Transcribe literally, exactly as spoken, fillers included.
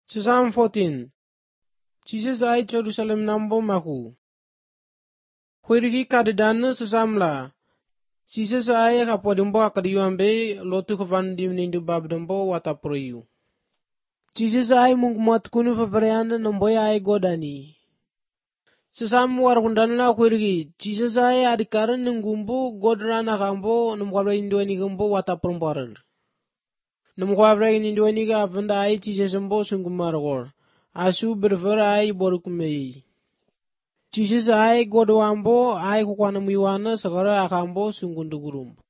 Psalm fourteen. Jesus ay Jerusalem nambo maku. Huiriki kadidanu sesamla. Jesus ay kapodimbo akadiyuambe lotu kavandi nindu babdambo wataproyu. Jesus ay mungmat kunu favarianda namboy ay godani. Sesam warkundanla huiriki. Jesus ay adikaran nungumbu godrana kambo numkwabra indwani kambo wataprombaral. Numkwabra indwani ka avanda ay Jesus mbo sungumargor. Asu bervera ay borukumei. Jesus ay godwambo ay kukwana muywana sakara akambo sungundugurum.